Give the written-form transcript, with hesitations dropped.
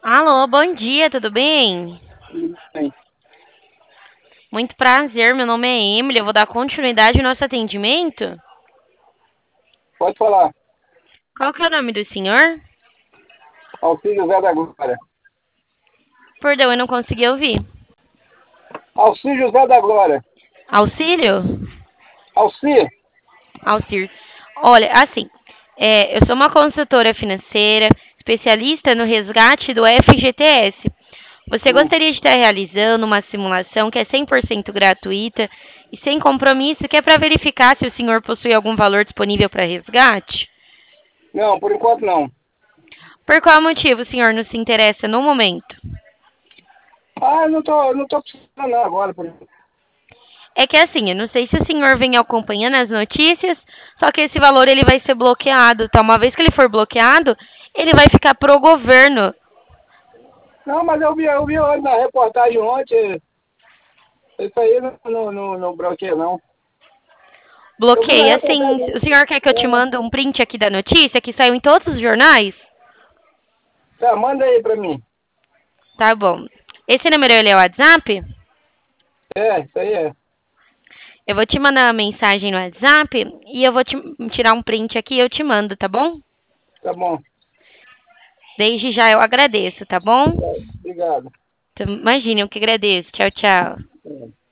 Alô, bom dia, tudo bem? Tudo bem. Muito prazer, meu nome é Emily, eu vou dar continuidade ao nosso atendimento. Pode falar. Qual que é o nome do senhor? Auxílio Zé da Glória. Perdão, eu não consegui ouvir. Auxílio Zé da Glória. Auxílio? Auxílio. Auxílio. Olha, assim, eu sou uma consultora financeira, especialista no resgate do FGTS. Você Hum. gostaria de estar realizando uma simulação que é 100% gratuita e sem compromisso, que é para verificar se o senhor possui algum valor disponível para resgate? Não, por enquanto não. Por qual motivo o senhor não se interessa no momento? Eu não tô precisando não agora. É que assim, eu não sei se o senhor vem acompanhando as notícias, só que esse valor ele vai ser bloqueado, tá? Uma vez que ele for bloqueado, ele vai ficar pro governo. Não, mas eu vi hoje na reportagem ontem. Isso aí não bloqueia, não. Eu vi na Bloqueia, assim, reportagem. o senhor quer que eu te É, mande um print aqui da notícia que saiu em todos os jornais? tá, manda aí pra mim. Tá bom. Esse número ele é o WhatsApp? Isso aí é. Eu vou te mandar uma mensagem no WhatsApp e eu vou te tirar um print aqui e eu te mando, tá bom? Tá bom. Desde já eu agradeço, tá bom? Tá, obrigado. Então, imagine, eu que agradeço. Tchau, tchau. É.